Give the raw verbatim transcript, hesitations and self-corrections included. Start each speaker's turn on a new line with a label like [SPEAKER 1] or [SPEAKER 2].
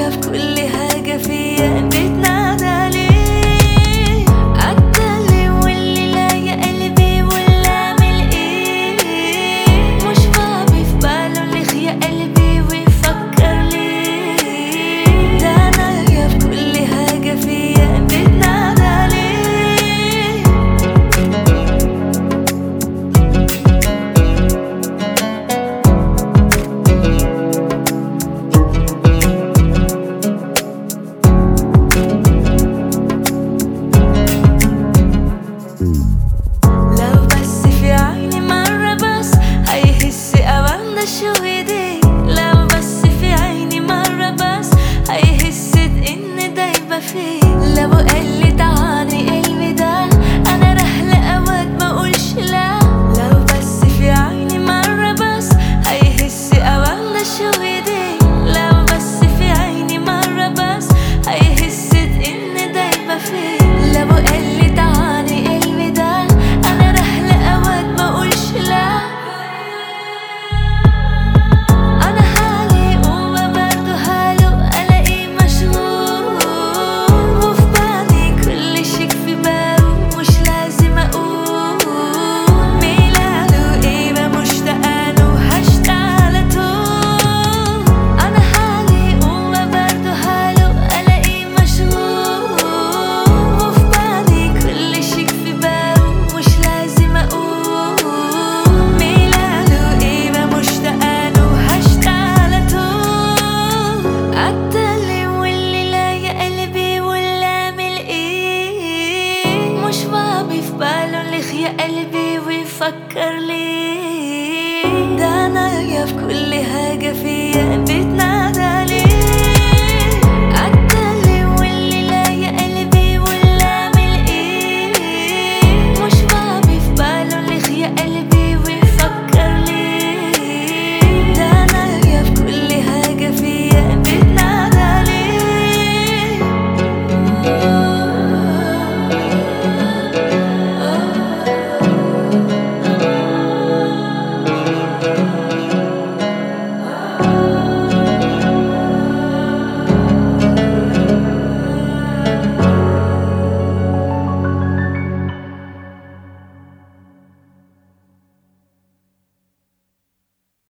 [SPEAKER 1] نايا في كل حاجة فيا بتنادى عليه. اتكلم واللي لايا قلبي ولا اعمل ايه، مش فاضي في باله اللي خيا قلبي ويفكر ليه. ده نايا في كل حاجة فيا بتنادى عليه. لو بس في عيني مرة بس هيحس أوان ده شو ايدي. لو بس في عيني مرة بس هيحس إني دايبة فيه. لو قالي تعالي قلبي ده أنا رحلة أوقات ما أقولش لا. لو بس في عيني مرة بس هيحس أوان ده شو ايدي. لو بس في عيني مرة بس هيحس إني دايبة فيه. لو قالي تعالي قلبي ده أنا رحلة أوقات ما أقولش لا. أنا حالي وما برضو حاله ألاقيه مشغول، وفي بالي كل شيء في باله مش لازم أقول. ميلاده إيه ما مشتاقاله هشتاق على طول. أنا حالي وما برضو حاله ألاقيه مشغول، وفي بالي كل شيء في باله مش لازم أقول. ميلاده إيه ما مشتاقاله هشتاق على طول. أتكلم واللي لايا قلبي ولا أعمل إيه، مش فاضي في باله اللي خيا قلبي ويفكر ليه. ده نايا في كل حاجة فيا بتنادى